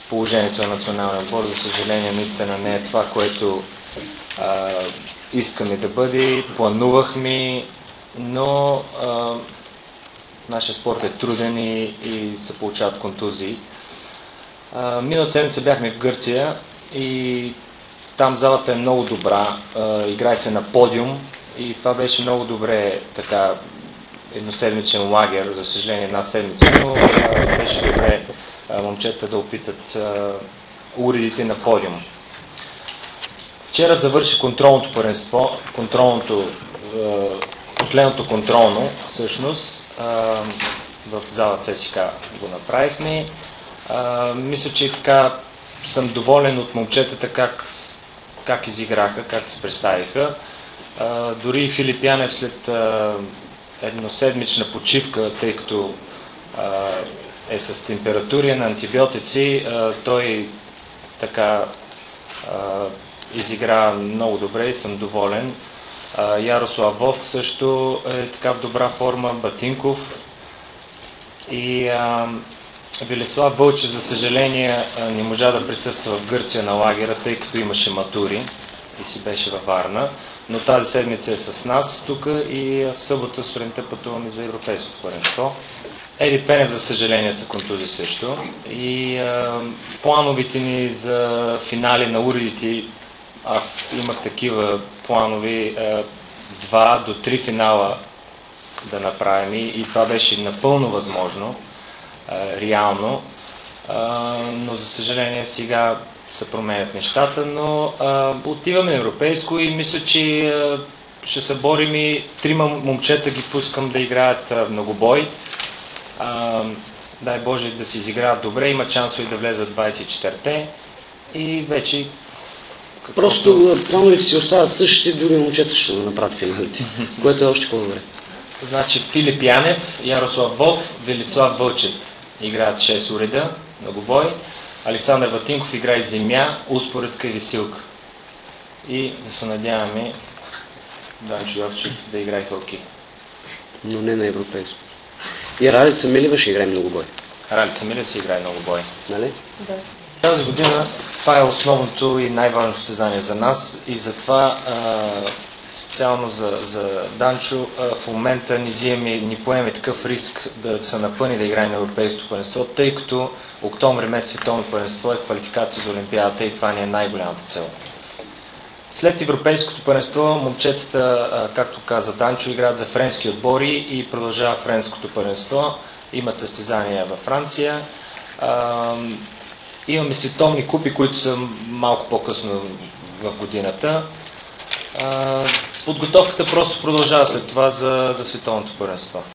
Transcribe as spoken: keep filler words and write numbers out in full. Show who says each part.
Speaker 1: положението на националния отбор. За съжаление, наистина не е това, което а, искаме да бъде. Планувахме, но а, нашия спорт е труден и, и се получават контузии. А, миналата седмица бяхме в Гърция и там залата е много добра. А, играе се на подиум и това беше много добре, така, едноседмичен лагер, за съжаление една седмица, но а, беше добре а, момчета да опитат а, уредите на подиум. Вчера завърши контролното първенство, контролното, а, последното контролно, всъщност, а, в зала ЦСК го направихме. А, мисля, че така съм доволен от момчетата как, как изиграха, как се представиха. А, дори Филип Янев след а, едноседмична почивка, тъй като а, е с температури на антибиотици, а, той така а, изигра много добре и съм доволен. А, Ярослав Вовк също е така в добра форма, Батинков и а, Велислав Вълчев, за съжаление, не можа да присъства в Гърция на лагера, тъй като имаше матури и си беше във Варна. Но тази седмица е с нас тук и в събота сутринта пътуваме за европейското първенство. Еди Пенев, за съжаление, са контузи също. И а, плановите ни за финали на уредите, аз имах такива планови, а, два до три финала да направим и това беше напълно възможно, а, реално. А, но за съжаление сега се променят нещата, но а, отиваме на европейско и мисля, че а, ще се борим и трима момчета ги пускам да играят а, многобой. А, дай Боже да си изиграят добре, има шансове да влезат двайсет и четири-те и вече... Каквото...
Speaker 2: Просто плановете си остават същите, други момчета ще направят финалите, което е още по-добре.
Speaker 1: Значи Филип Янев, Ярослав Вов, Велислав Вълчев играят шест уреда, многобой. Александър Батинков играе земя, успоредка и висилка. И да се надяваме Данчо Йовчев да играе хокей.
Speaker 2: Но не на европейско. И Ралица Милева ще играе многобой.
Speaker 1: Ралица Милева ще играе многобой.
Speaker 2: Нали?
Speaker 1: Да. Тази година това е основното и най-важно състезание за нас и затова а, специално за, за Данчо а, в момента ни вземе, ни поеме такъв риск да се напъни да играе на европейското първенство, тъй като октомври месец световно първенство е квалификация за Олимпиадата и това ни е най-голямата цел. След европейското първенство момчетата, както каза Данчо, играят за френски отбори и продължава френското първенство. Имат състезания във Франция. Имаме световни купи, които са малко по-късно в годината. Подготовката просто продължава след това за, за световното първенство.